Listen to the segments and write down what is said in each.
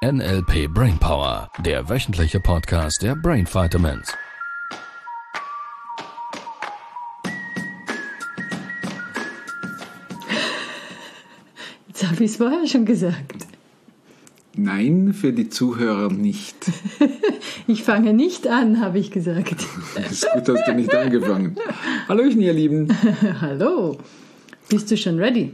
NLP Brainpower, der wöchentliche Podcast der Brain Vitamins. Jetzt habe ich es vorher schon gesagt. Nein, für die Zuhörer nicht. Ich fange nicht an, habe ich gesagt. Es ist gut, dass du nicht angefangen. Hallöchen, ihr Lieben. Hallo. Bist du schon ready?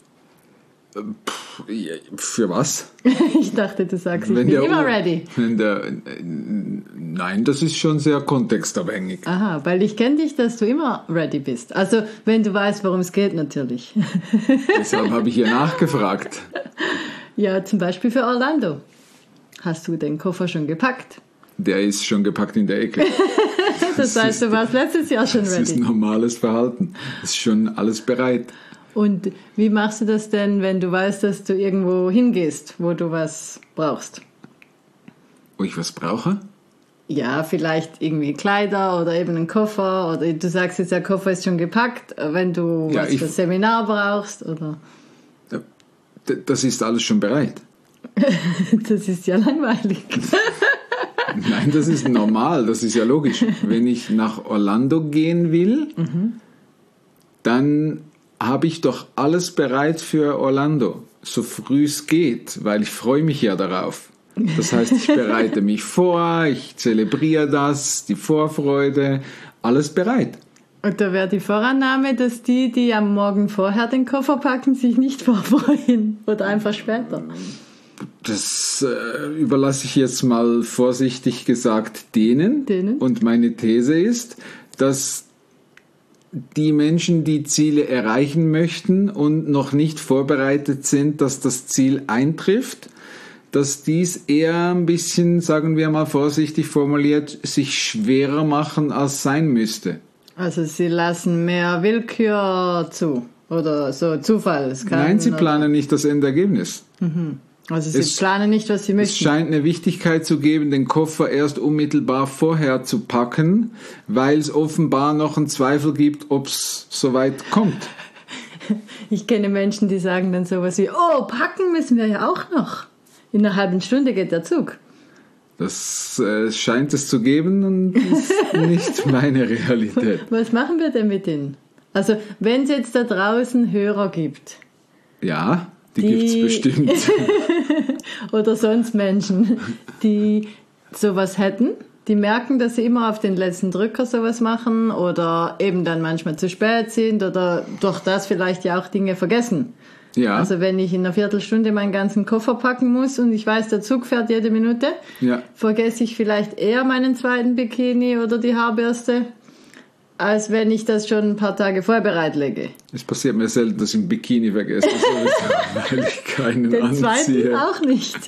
Für was? Ich dachte, du sagst, ich bin immer ready. Nein, das ist schon sehr kontextabhängig. Aha, weil ich kenne dich, dass du immer ready bist. Also, wenn du weißt, worum es geht, natürlich. Deshalb habe ich hier nachgefragt. Ja, zum Beispiel für Orlando. Hast du den Koffer schon gepackt? Der ist schon gepackt in der Ecke. Das heißt, du warst letztes Jahr schon ready. Das ist normales Verhalten. Es ist schon alles bereit. Und wie machst du das denn, wenn du weißt, dass du irgendwo hingehst, wo du was brauchst? Wo ich was brauche? Ja, vielleicht irgendwie Kleider oder eben einen Koffer. Oder du sagst jetzt, der Koffer ist schon gepackt, wenn du was für das Seminar brauchst. Oder? Das ist alles schon bereit. Das ist ja langweilig. Nein, das ist normal, das ist ja logisch. Wenn ich nach Orlando gehen will, dann habe ich doch alles bereit für Orlando, so früh es geht, weil ich freue mich ja darauf. Das heißt, ich bereite mich vor, ich zelebriere das, die Vorfreude, alles bereit. Und da wäre die Vorannahme, dass die am Morgen vorher den Koffer packen, sich nicht vorfreuen oder einfach später. Das überlasse ich jetzt mal vorsichtig gesagt denen. Und meine These ist, dass die Menschen, die Ziele erreichen möchten und noch nicht vorbereitet sind, dass das Ziel eintrifft, dass dies eher ein bisschen, sagen wir mal vorsichtig formuliert, sich schwerer machen, als sein müsste. Also sie lassen mehr Willkür zu oder so Zufall. Nein, sie planen nicht das Endergebnis. Also sie planen nicht, was sie möchten. Es scheint eine Wichtigkeit zu geben, den Koffer erst unmittelbar vorher zu packen, weil es offenbar noch einen Zweifel gibt, ob es soweit kommt. Ich kenne Menschen, die sagen dann sowas wie, packen müssen wir ja auch noch. In einer halben Stunde geht der Zug. Das scheint es zu geben und ist nicht meine Realität. Was machen wir denn mit denen? Also wenn es jetzt da draußen Hörer gibt. Ja, die gibt es bestimmt. Oder sonst Menschen, die sowas hätten, die merken, dass sie immer auf den letzten Drücker sowas machen oder eben dann manchmal zu spät sind oder durch das vielleicht ja auch Dinge vergessen. Ja. Also wenn ich in einer Viertelstunde meinen ganzen Koffer packen muss und ich weiß, der Zug fährt jede Minute, vergesse ich vielleicht eher meinen zweiten Bikini oder die Haarbürste, als wenn ich das schon ein paar Tage vorher bereitlege. Es passiert mir selten, dass ich ein Bikini vergesse, weil ich keinen den anziehe. Den zweiten auch nicht.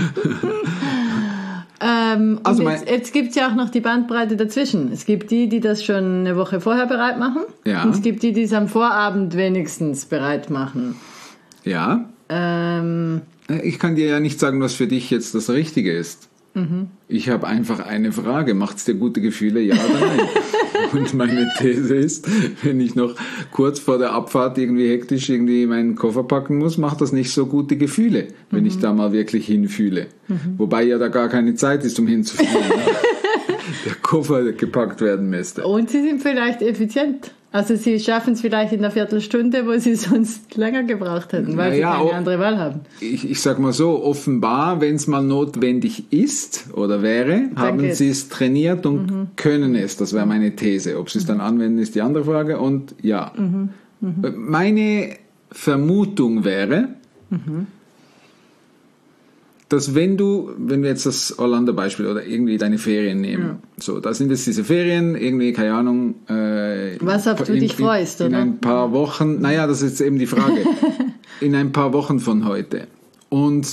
Also jetzt gibt es ja auch noch die Bandbreite dazwischen. Es gibt die das schon eine Woche vorher bereit machen. Ja. Und es gibt die es am Vorabend wenigstens bereit machen. Ja. Ich kann dir ja nicht sagen, was für dich jetzt das Richtige ist. Ich habe einfach eine Frage. Macht es dir gute Gefühle, ja oder nein? Und meine These ist, wenn ich noch kurz vor der Abfahrt irgendwie hektisch meinen Koffer packen muss, macht das nicht so gute Gefühle, wenn ich da mal wirklich hinfühle. Wobei ja da gar keine Zeit ist, um hinzufühlen. Der Koffer gepackt werden müsste. Und sie sind vielleicht effizient. Also sie schaffen es vielleicht in einer Viertelstunde, wo sie sonst länger gebraucht hätten, weil sie keine andere Wahl haben. Ich sag mal so, offenbar, wenn es mal notwendig ist oder wäre, haben sie es trainiert und können es. Das wäre meine These. Ob sie es dann anwenden, ist die andere Frage. Und ja, meine Vermutung wäre, dass wenn wir jetzt das Orlando-Beispiel oder irgendwie deine Ferien nehmen, so, da sind jetzt diese Ferien, irgendwie, keine Ahnung, was auf du dich freust, oder? In ein paar Wochen, naja, das ist jetzt eben die Frage, in ein paar Wochen von heute. Und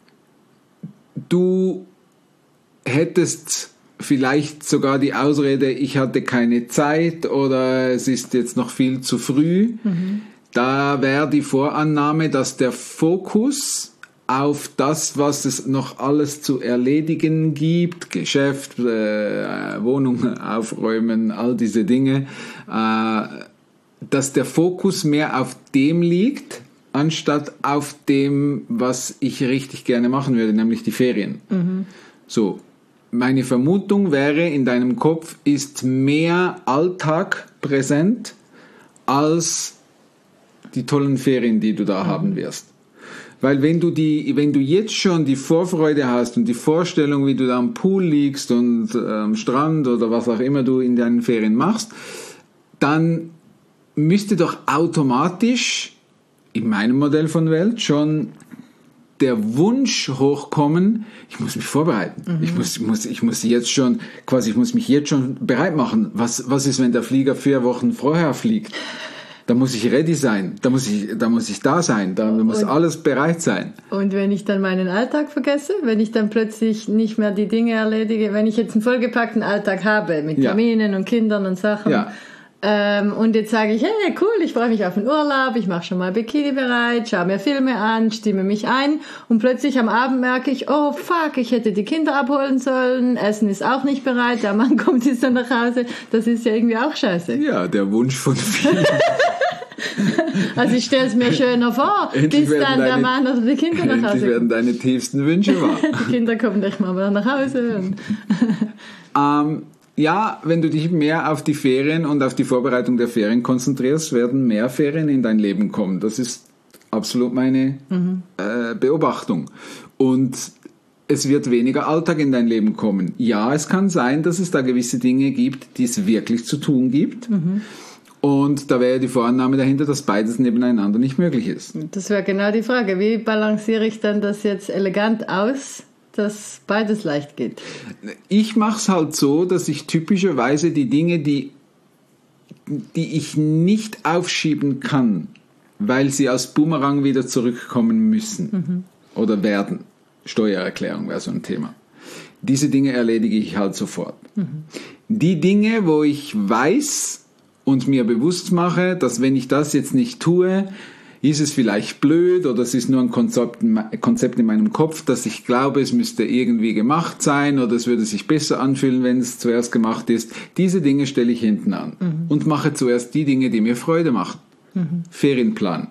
du hättest vielleicht sogar die Ausrede, ich hatte keine Zeit oder es ist jetzt noch viel zu früh. Da wäre die Vorannahme, dass der Fokus auf das, was es noch alles zu erledigen gibt, Geschäft, Wohnung aufräumen, all diese Dinge, dass der Fokus mehr auf dem liegt, anstatt auf dem, was ich richtig gerne machen würde, nämlich die Ferien. So, meine Vermutung wäre, in deinem Kopf ist mehr Alltag präsent als die tollen Ferien, die du da haben wirst. Weil wenn du jetzt schon die Vorfreude hast und die Vorstellung, wie du da am Pool liegst und am Strand oder was auch immer du in deinen Ferien machst, dann müsste doch automatisch in meinem Modell von Welt schon der Wunsch hochkommen, ich muss mich vorbereiten. Ich muss jetzt schon, quasi, ich muss mich jetzt schon bereit machen. Was ist, wenn der Flieger 4 Wochen vorher fliegt? Da muss ich ready sein. Da muss ich da sein. Da muss alles bereit sein. Und wenn ich dann meinen Alltag vergesse, wenn ich dann plötzlich nicht mehr die Dinge erledige, wenn ich jetzt einen vollgepackten Alltag habe mit Terminen und Kindern und Sachen, und jetzt sage ich, hey, cool, ich freue mich auf den Urlaub, ich mache schon mal Bikini bereit, schaue mir Filme an, stimme mich ein und plötzlich am Abend merke ich, oh fuck, ich hätte die Kinder abholen sollen, Essen ist auch nicht bereit, der Mann kommt jetzt dann nach Hause, das ist ja irgendwie auch scheiße. Ja, der Wunsch von vielen. Also ich stelle es mir schöner vor, bis dann der Mann oder die Kinder nach Hause kommen. Endlich werden deine tiefsten Wünsche wahr. Die Kinder kommen nicht mal nach Hause. Ja, wenn du dich mehr auf die Ferien und auf die Vorbereitung der Ferien konzentrierst, werden mehr Ferien in dein Leben kommen. Das ist absolut meine Beobachtung. Und es wird weniger Alltag in dein Leben kommen. Ja, es kann sein, dass es da gewisse Dinge gibt, die es wirklich zu tun gibt. Und da wäre die Vorannahme dahinter, dass beides nebeneinander nicht möglich ist. Das wäre genau die Frage. Wie balanciere ich dann das jetzt elegant aus, dass beides leicht geht? Ich mache es halt so, dass ich typischerweise die Dinge, die ich nicht aufschieben kann, weil sie als Boomerang wieder zurückkommen müssen oder werden. Steuererklärung wäre so ein Thema. Diese Dinge erledige ich halt sofort. Die Dinge, wo ich weiß und mir bewusst mache, dass wenn ich das jetzt nicht tue, ist es vielleicht blöd oder es ist nur ein Konzept in meinem Kopf, dass ich glaube, es müsste irgendwie gemacht sein oder es würde sich besser anfühlen, wenn es zuerst gemacht ist. Diese Dinge stelle ich hinten an und mache zuerst die Dinge, die mir Freude machen. Ferienplan.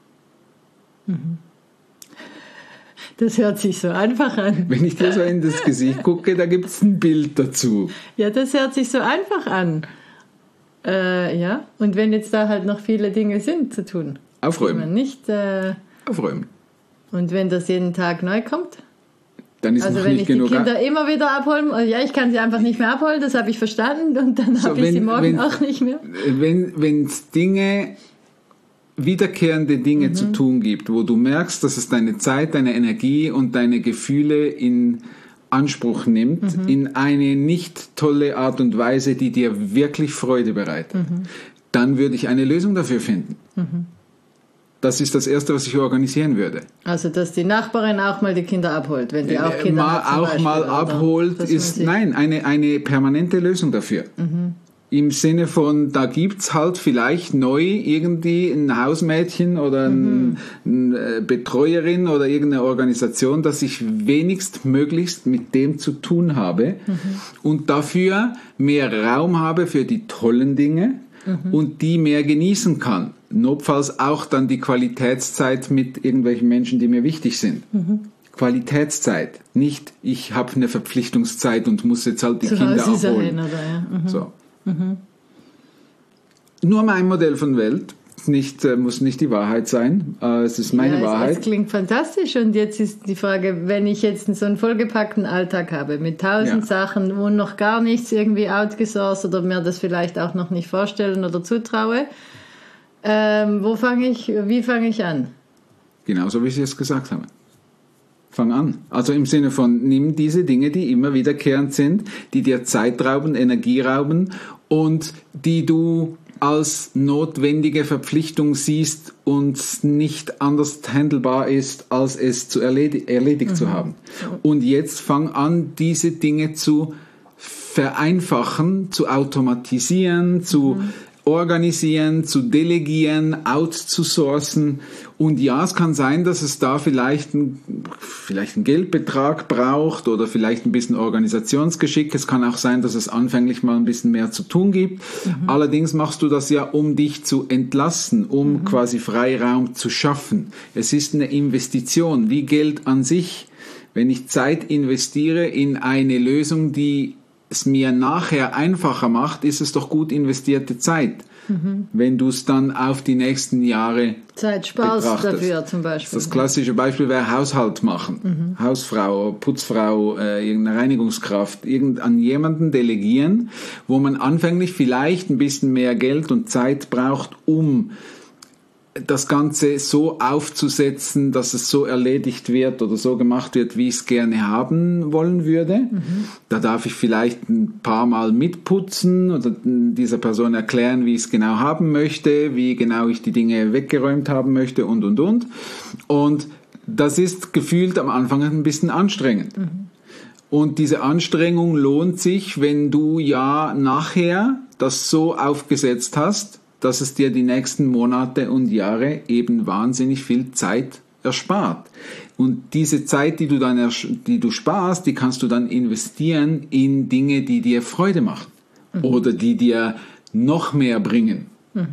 Das hört sich so einfach an. Wenn ich dir so in das Gesicht gucke, da gibt es ein Bild dazu. Ja, das hört sich so einfach an. Ja, und wenn jetzt da halt noch viele Dinge sind zu tun. Aufräumen. Nicht, Aufräumen. Und wenn das jeden Tag neu kommt? Dann ist also noch wenn nicht ich die genug Kinder immer wieder abholen, ja, ich kann sie einfach nicht mehr abholen, das habe ich verstanden und dann habe ich sie morgen auch nicht mehr. Wenn es wiederkehrende Dinge zu tun gibt, wo du merkst, dass es deine Zeit, deine Energie und deine Gefühle in Anspruch nimmt, in eine nicht tolle Art und Weise, die dir wirklich Freude bereitet, dann würde ich eine Lösung dafür finden. Das ist das Erste, was ich organisieren würde. Also, dass die Nachbarin auch mal die Kinder abholt, wenn die auch Kinder hat. Auch mal abholt, ist eine permanente Lösung dafür. Im Sinne von, da gibt's halt vielleicht neu irgendwie ein Hausmädchen oder eine Betreuerin oder irgendeine Organisation, dass ich möglichst mit dem zu tun habe und dafür mehr Raum habe für die tollen Dinge und die mehr genießen kann. Notfalls auch dann die Qualitätszeit mit irgendwelchen Menschen, die mir wichtig sind. Qualitätszeit, nicht ich habe eine Verpflichtungszeit und muss jetzt halt die Kinder abholen. So. Nur mein Modell von Welt, muss nicht die Wahrheit sein. Es ist meine Wahrheit. Das klingt fantastisch und jetzt ist die Frage, wenn ich jetzt so einen vollgepackten Alltag habe mit 1000 Sachen, wo noch gar nichts irgendwie outgesourced oder mir das vielleicht auch noch nicht vorstellen oder zutraue, wie fange ich an? Genauso wie ich es gesagt habe. Fang an. Also im Sinne von, nimm diese Dinge, die immer wiederkehrend sind, die dir Zeit rauben, Energie rauben und die du als notwendige Verpflichtung siehst und nicht anders handelbar ist, als es zu erledigt zu haben. Und jetzt fang an, diese Dinge zu vereinfachen, zu automatisieren, zu organisieren, zu delegieren, outzusourcen. Und ja, es kann sein, dass es da vielleicht einen Geldbetrag braucht oder vielleicht ein bisschen Organisationsgeschick. Es kann auch sein, dass es anfänglich mal ein bisschen mehr zu tun gibt. Allerdings machst du das ja, um dich zu entlassen, um quasi Freiraum zu schaffen. Es ist eine Investition, wie Geld an sich. Wenn ich Zeit investiere in eine Lösung, die es mir nachher einfacher macht, ist es doch gut investierte Zeit, wenn du es dann auf die nächsten Jahre Zeit sparst betrachtest. Dafür zum Beispiel. Das klassische Beispiel wäre Haushalt machen. Hausfrau, Putzfrau, irgendeine Reinigungskraft, an jemanden delegieren, wo man anfänglich vielleicht ein bisschen mehr Geld und Zeit braucht, um das Ganze so aufzusetzen, dass es so erledigt wird oder so gemacht wird, wie ich es gerne haben wollen würde. Da darf ich vielleicht ein paar Mal mitputzen oder dieser Person erklären, wie ich es genau haben möchte, wie genau ich die Dinge weggeräumt haben möchte und. Und das ist gefühlt am Anfang ein bisschen anstrengend. Und diese Anstrengung lohnt sich, wenn du ja nachher das so aufgesetzt hast, dass es dir die nächsten Monate und Jahre eben wahnsinnig viel Zeit erspart. Und diese Zeit, die du sparst, die kannst du dann investieren in Dinge, die dir Freude machen oder die dir noch mehr bringen.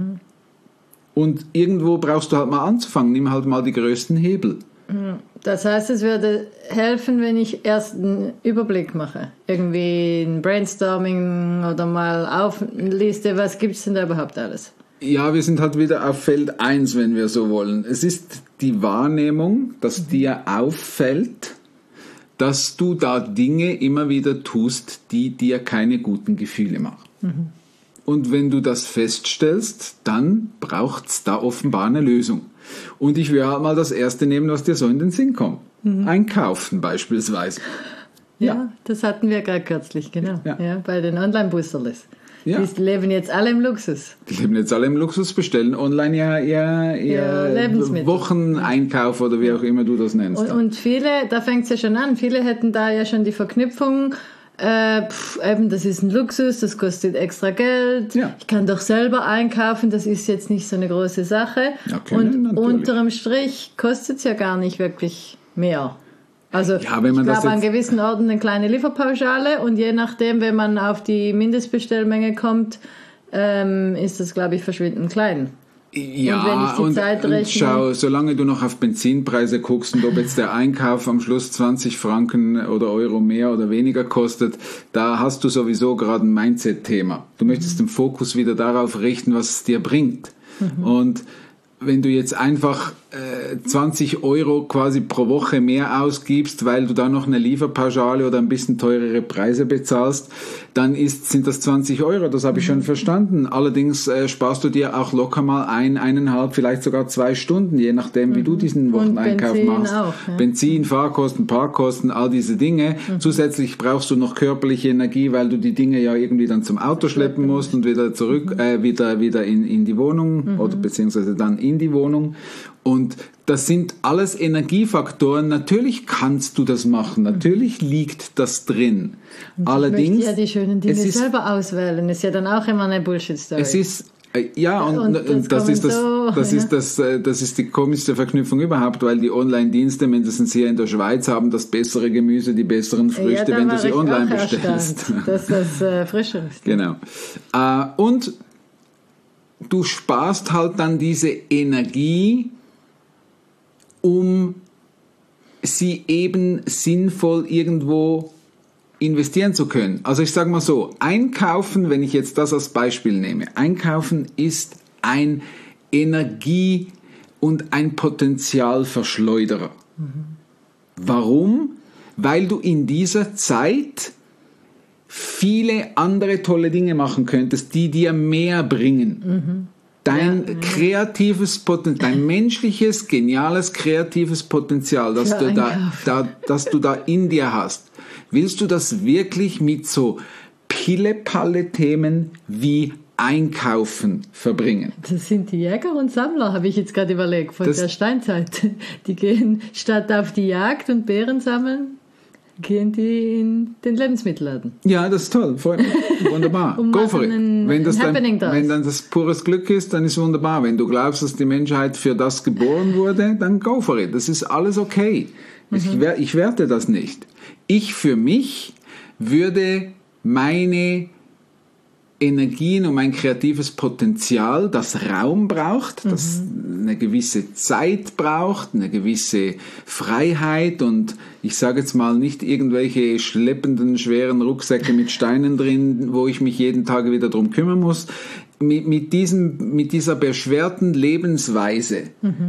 Und irgendwo brauchst du halt mal anzufangen. Nimm halt mal die größten Hebel. Das heißt, es würde helfen, wenn ich erst einen Überblick mache. Irgendwie ein Brainstorming oder mal aufliste, was gibt es denn da überhaupt alles? Ja, wir sind halt wieder auf Feld 1, wenn wir so wollen. Es ist die Wahrnehmung, dass dir auffällt, dass du da Dinge immer wieder tust, die dir keine guten Gefühle machen. Und wenn du das feststellst, dann braucht es da offenbar eine Lösung. Und ich will halt mal das Erste nehmen, was dir so in den Sinn kommt. Einkaufen beispielsweise. Ja, das hatten wir gerade kürzlich, genau. Ja, bei den Online-Boosterless. Ja. Die leben jetzt alle im Luxus. Die leben jetzt alle im Luxus, bestellen online ihr Wocheneinkauf oder wie auch immer du das nennst. Und viele, da fängt es ja schon an, viele hätten da ja schon die Verknüpfung, eben das ist ein Luxus, das kostet extra Geld, ich kann doch selber einkaufen, das ist jetzt nicht so eine große Sache. Okay, und natürlich. Unterm Strich kostet es ja gar nicht wirklich mehr. Also ja, wenn man ich glaube, an gewissen Orten eine kleine Lieferpauschale und je nachdem, wenn man auf die Mindestbestellmenge kommt, ist das, glaube ich, verschwindend klein. Ja, und wenn ich die Zeit rechne, schau, solange du noch auf Benzinpreise guckst und ob jetzt der Einkauf am Schluss 20 Franken oder Euro mehr oder weniger kostet, da hast du sowieso gerade ein Mindset-Thema. Du möchtest den Fokus wieder darauf richten, was es dir bringt. Und wenn du jetzt einfach 20 Euro quasi pro Woche mehr ausgibst, weil du da noch eine Lieferpauschale oder ein bisschen teurere Preise bezahlst, dann sind das 20 Euro, das habe ich schon verstanden. Allerdings sparst du dir auch locker mal 1,5, vielleicht sogar 2 Stunden, je nachdem, wie du diesen Wocheneinkauf machst. Auch, ja. Benzin, Fahrkosten, Parkkosten, all diese Dinge. Zusätzlich brauchst du noch körperliche Energie, weil du die Dinge ja irgendwie dann zum Auto schleppen musst und wieder zurück, wieder in die Wohnung oder beziehungsweise dann in die Wohnung. Und das sind alles Energiefaktoren. Natürlich kannst du das machen. Natürlich liegt das drin. Und allerdings, ich möchte ja die schönen Dinge selber auswählen. Ist ja dann auch immer eine Bullshit-Story. Es ist und das ist die komischste Verknüpfung überhaupt, weil die Online-Dienste, mindestens hier in der Schweiz, haben das bessere Gemüse, die besseren Früchte, wenn du sie online bestellst. Dass das frischer ist. Genau. Und du sparst halt dann diese Energie, um sie eben sinnvoll irgendwo investieren zu können. Also ich sage mal so, Einkaufen, wenn ich jetzt das als Beispiel nehme, Einkaufen ist ein Energie- und ein Potenzialverschleuderer. Warum? Weil du in dieser Zeit viele andere tolle Dinge machen könntest, die dir mehr bringen. Dein kreatives Potenzial, dein menschliches, geniales, kreatives Potenzial, das du da in dir hast. Willst du das wirklich mit so Pille-Palle-Themen wie Einkaufen verbringen? Das sind die Jäger und Sammler, habe ich jetzt gerade überlegt, von der Steinzeit. Die gehen statt auf die Jagd und Beeren sammeln, gehen die in den Lebensmittelladen. Ja, das ist toll, freut mich. Wunderbar. Go for it. Wenn dann das pures Glück ist, dann ist es wunderbar. Wenn du glaubst, dass die Menschheit für das geboren wurde, dann go for it. Das ist alles okay. Ich werte das nicht. Ich für mich würde meine Energien und mein kreatives Potenzial, das Raum braucht, das eine gewisse Zeit braucht, eine gewisse Freiheit und ich sage jetzt mal nicht irgendwelche schleppenden, schweren Rucksäcke mit Steinen drin, wo ich mich jeden Tag wieder drum kümmern muss. Mit dieser beschwerten Lebensweise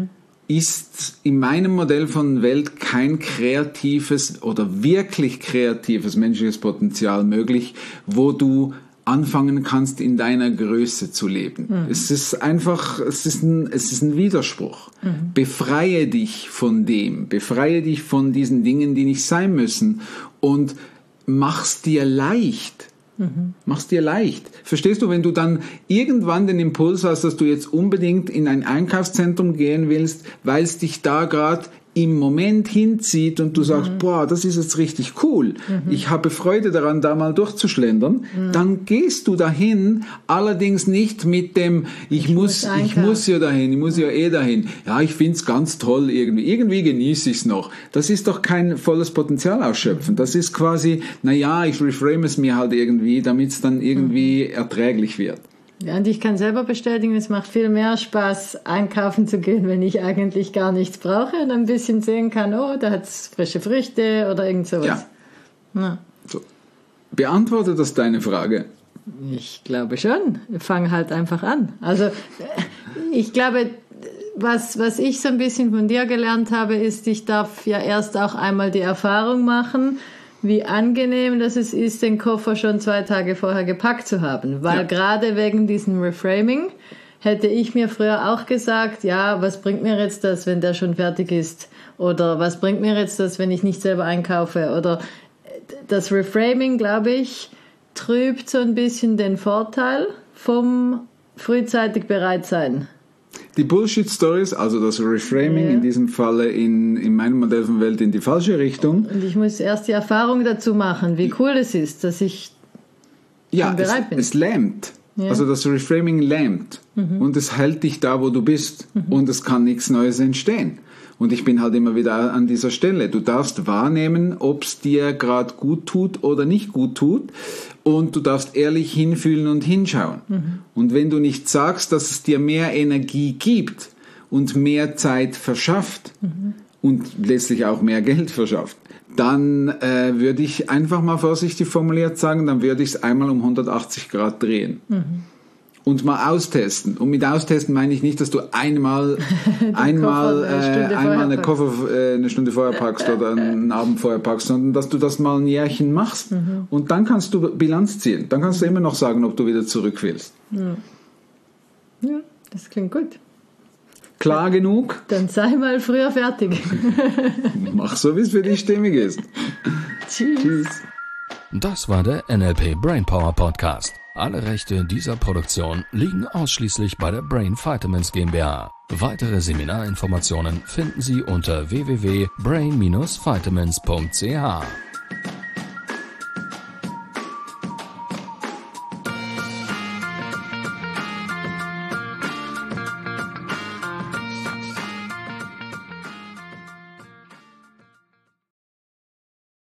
ist in meinem Modell von Welt kein kreatives oder wirklich kreatives menschliches Potenzial möglich, wo du anfangen kannst, in deiner Größe zu leben. Es ist einfach, es ist ein Widerspruch. Befreie dich von dem, befreie dich von diesen Dingen, die nicht sein müssen und mach's dir leicht. Mach's dir leicht. Verstehst du, wenn du dann irgendwann den Impuls hast, dass du jetzt unbedingt in ein Einkaufszentrum gehen willst, weil es dich da gerade im Moment hinzieht und du sagst, boah, das ist jetzt richtig cool, ich habe Freude daran, da mal durchzuschlendern, dann gehst du dahin, allerdings nicht mit dem, ich muss ja dahin, ich muss ja dahin, ja, ich find's ganz toll irgendwie genieße ich's noch. Das ist doch kein volles Potenzial ausschöpfen, das ist quasi, naja, ich reframe es mir halt irgendwie, damit es dann irgendwie erträglich wird. Ja, und ich kann selber bestätigen, es macht viel mehr Spaß, einkaufen zu gehen, wenn ich eigentlich gar nichts brauche und ein bisschen sehen kann, oh, da hat's frische Früchte oder irgend sowas. Ja. So. Beantwortet das deine Frage? Ich glaube schon. Fang halt einfach an. Also, ich glaube, was ich so ein bisschen von dir gelernt habe, ist, ich darf ja erst auch einmal die Erfahrung machen, wie angenehm das es ist, den Koffer schon 2 Tage vorher gepackt zu haben. Weil gerade wegen diesem Reframing hätte ich mir früher auch gesagt, ja, was bringt mir jetzt das, wenn der schon fertig ist? Oder was bringt mir jetzt das, wenn ich nicht selber einkaufe? Oder das Reframing, glaube ich, trübt so ein bisschen den Vorteil vom frühzeitig bereit sein. Die Bullshit-Stories, also das Reframing in diesem Falle in meinem Modell von Welt in die falsche Richtung. Und ich muss erst die Erfahrung dazu machen, wie cool es ist, dass ich bereit bin. Es lähmt. Ja. Also das Reframing lähmt. Und es hält dich da, wo du bist. Und es kann nichts Neues entstehen. Und ich bin halt immer wieder an dieser Stelle. Du darfst wahrnehmen, ob es dir gerade gut tut oder nicht gut tut. Und du darfst ehrlich hinfühlen und hinschauen. Und wenn du nicht sagst, dass es dir mehr Energie gibt und mehr Zeit verschafft und letztlich auch mehr Geld verschafft, dann würde ich einfach mal vorsichtig formuliert sagen, dann würde ich es einmal um 180 Grad drehen. Und mal austesten. Und mit austesten meine ich nicht, dass du einmal eine Stunde vorher packst oder einen Abend vorher packst, sondern dass du das mal ein Jährchen machst. Und dann kannst du Bilanz ziehen. Dann kannst du immer noch sagen, ob du wieder zurück willst. Ja, das klingt gut. Klar genug? Dann sei mal früher fertig. Mach so, wie es für dich stimmig ist. Tschüss. Das war der NLP Brainpower Podcast. Alle Rechte dieser Produktion liegen ausschließlich bei der Brain Vitamins GmbH. Weitere Seminarinformationen finden Sie unter www.brain-vitamins.ch.